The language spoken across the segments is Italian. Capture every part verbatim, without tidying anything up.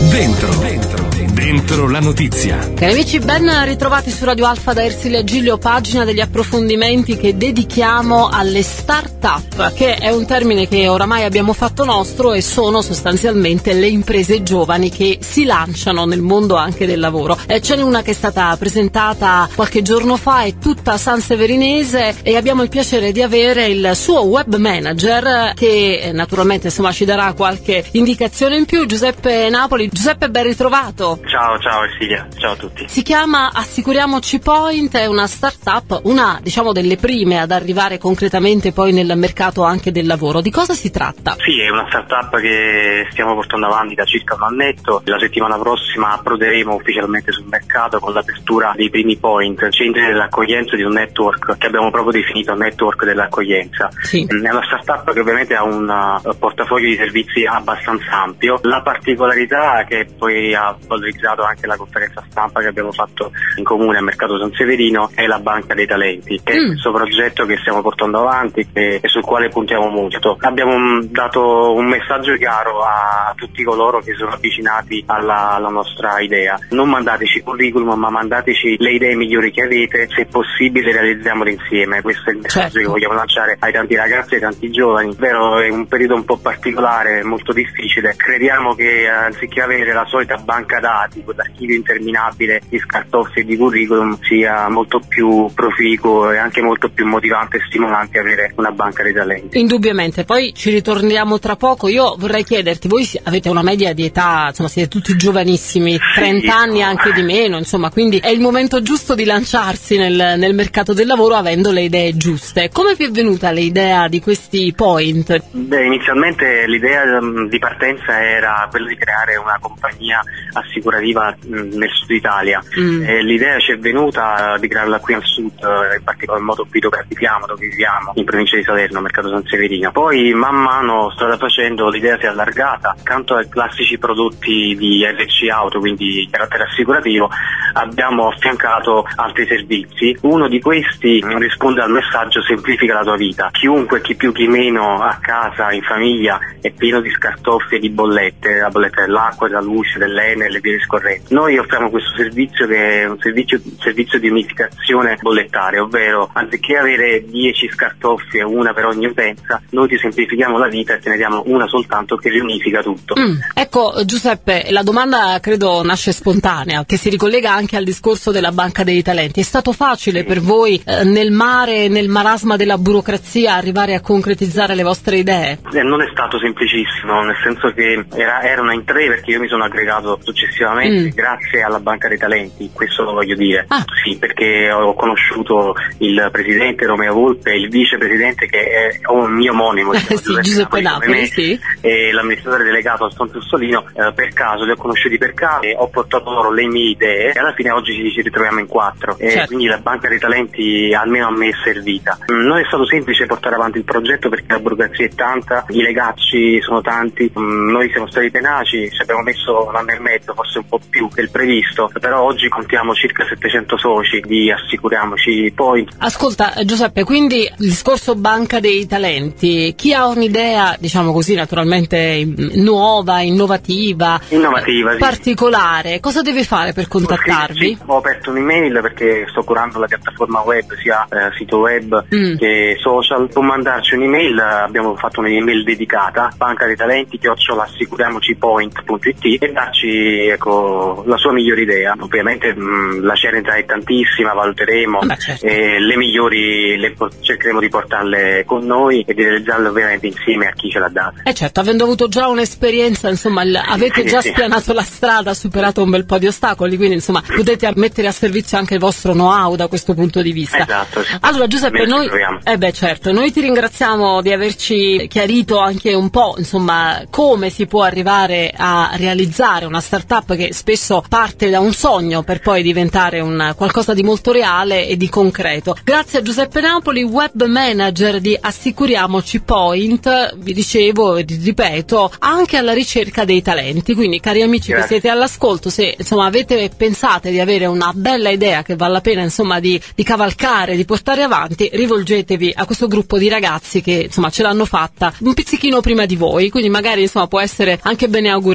Dentro, dentro, dentro la notizia. Cari amici, ben ritrovati su Radio Alfa da Ersilia Giglio, pagina degli approfondimenti che dedichiamo alle start-up, che è un termine che oramai abbiamo fatto nostro e sono sostanzialmente le imprese giovani che si lanciano nel mondo anche del lavoro. Eh, ce n'è una che è stata presentata qualche giorno fa, è tutta sanseverinese e abbiamo il piacere di avere il suo web manager che eh, naturalmente insomma ci darà qualche indicazione in più, Giuseppe Napoli. Giuseppe, ben ritrovato. Ciao, ciao Ersilia, ciao a tutti. Si chiama Assicuriamoci Point, è una start-up, una diciamo delle prime ad arrivare concretamente poi nel mercato anche del lavoro. Di cosa si tratta? Sì, è una start-up che stiamo portando avanti da circa un annetto. La settimana prossima approderemo ufficialmente sul mercato con l'apertura dei primi point, centri dell'accoglienza di un network che abbiamo proprio definito network dell'accoglienza. Sì. È una start-up che ovviamente ha un uh, portafoglio di servizi abbastanza ampio. La particolarità che poi ha valorizzato anche la conferenza stampa che abbiamo fatto in comune al mercato San Severino è la Banca dei Talenti, che mm. è questo progetto che stiamo portando avanti e sul quale puntiamo molto. Abbiamo um, dato un messaggio chiaro a, a tutti coloro che sono avvicinati alla, alla nostra idea: non mandateci curriculum, ma mandateci le idee migliori che avete, se possibile realizziamole insieme. Questo è il messaggio certo. che vogliamo lanciare ai tanti ragazzi e ai tanti giovani. Vero, è un periodo un po' particolare, molto difficile. Crediamo che anziché avere la solita banca dati, quell'archivio interminabile di scartoffi e di curriculum, sia molto più proficuo e anche molto più motivante e stimolante avere una banca dei talenti. Indubbiamente, poi ci ritorniamo tra poco. Io vorrei chiederti, voi avete una media di età, insomma siete tutti giovanissimi, trenta sì, anni no. anche di meno, insomma, quindi è il momento giusto di lanciarsi nel, nel mercato del lavoro avendo le idee giuste. Come vi è venuta l'idea di questi point? Beh, inizialmente l'idea di partenza era quella di creare una compagnia assicurativa nel sud Italia. Mm. E l'idea ci è venuta di crearla qui al sud, in particolar modo qui dove abitiamo, dove viviamo, in provincia di Salerno, mercato San Severino. Poi man mano, strada facendo, l'idea si è allargata. Accanto ai classici prodotti di R C Auto, quindi di carattere assicurativo, abbiamo affiancato altri servizi. Uno di questi risponde al messaggio: semplifica la tua vita. Chiunque, chi più chi meno, a casa, in famiglia, è pieno di scartoffi e di bollette, la bolletta dell'acqua, della luce, dell'Enel e via discorrendo. Noi offriamo questo servizio che è un servizio, servizio di unificazione bollettaria, ovvero anziché avere dieci scartoffi e una per ogni utenza, noi ti semplifichiamo la vita e te ne diamo una soltanto che riunifica tutto. Mm. Ecco Giuseppe, la domanda credo nasce spontanea, che si ricollega anche al discorso della Banca dei Talenti. È stato facile sì. per voi eh, nel mare, nel marasma della burocrazia, arrivare a concretizzare le vostre idee? Eh, non è stato semplicissimo, nel senso che era, erano in tre, perché io mi sono aggregato successivamente mm. grazie alla Banca dei Talenti, questo lo voglio dire. Ah. Sì, perché ho conosciuto il presidente Romeo Volpe, il vicepresidente che è un mio omonimo, sì, Giuseppe, Giuseppe Napoli, me, sì. e l'amministratore delegato Alfonso Solino, eh, per caso, li ho conosciuti per caso e ho portato loro le mie idee e alla fine oggi ci, ci ritroviamo in quattro. E certo. quindi la Banca dei Talenti almeno a me è servita. Non è stato semplice portare avanti il progetto perché la burocrazia è tanta, i legacci sono tanti, noi siamo stati tenaci, ci abbiamo messo un anno e mezzo, forse un po' più del previsto, però oggi contiamo circa settecento soci di Assicuriamoci Point. Ascolta Giuseppe, quindi il discorso Banca dei Talenti, chi ha un'idea, diciamo così, naturalmente nuova, innovativa, innovativa, sì. particolare, cosa deve fare per contattarvi? Sì, ho aperto un'email perché sto curando la piattaforma web, sia eh, sito web mm. che social. Può mandarci un'email, abbiamo fatto un'email dedicata, banca dei talenti chiocciola assicuriamoci point punto it, e darci ecco la sua migliore idea. Ovviamente mh, la scelta è tantissima, valuteremo Beh, certo. e le migliori le cercheremo di portarle con noi e di realizzarle ovviamente insieme a chi ce l'ha data. Eh certo, avendo avuto già un'esperienza, insomma, l- avete sì, già sì. spianato la strada, superato un bel po' di ostacoli, quindi insomma potete mettere a servizio anche il vostro know-how da questo punto di vista. Esatto. Sì. Allora Giuseppe, noi eh beh certo, noi ti ringraziamo di averci chiarito anche un po', insomma, come si può arrivare a realizzare una startup che spesso parte da un sogno per poi diventare un qualcosa di molto reale e di concreto. Grazie a Giuseppe Napoli, web manager di Assicuriamoci Point, vi dicevo e ripeto, anche alla ricerca dei talenti. Quindi cari amici Grazie. Che siete all'ascolto, se insomma avete pensate di avere una bella idea che vale la pena insomma di, di cavalcare, di portare avanti, rivolgetevi a questo gruppo di ragazzi che insomma ce l'hanno fatta un pizzichino prima di voi, quindi magari insomma può essere anche bene augurale. Grazie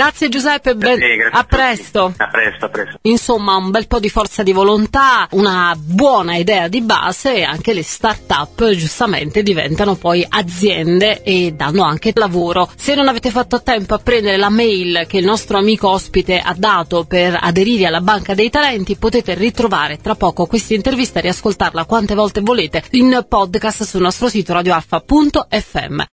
Grazie Giuseppe, ben... sì, grazie a presto. A presto, a presto. Insomma, un bel po' di forza di volontà, una buona idea di base e anche le start-up giustamente diventano poi aziende e danno anche lavoro. Se non avete fatto tempo a prendere la mail che il nostro amico ospite ha dato per aderire alla Banca dei Talenti, potete ritrovare tra poco questa intervista e riascoltarla quante volte volete in podcast sul nostro sito radioalfa punto effe emme.